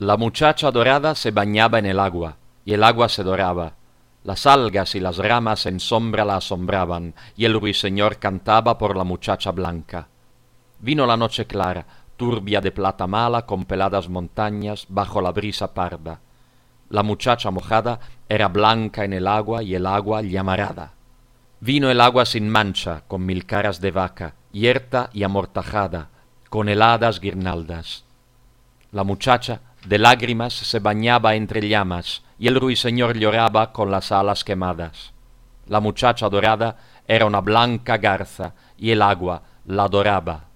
La muchacha dorada se bañaba en el agua, y el agua se doraba. Las algas y las ramas en sombra la asombraban, y el ruiseñor cantaba por la muchacha blanca. Vino la noche clara, turbia de plata mala, con peladas montañas, bajo la brisa parda. La muchacha mojada era blanca en el agua, y el agua llamarada. Vino el agua sin mancha, con 1000 caras de vaca, yerta y amortajada, con heladas guirnaldas. La muchacha de lágrimas se bañaba entre llamas, y el ruiseñor lloraba con las alas quemadas. La muchacha dorada era una blanca garza, y el agua la adoraba.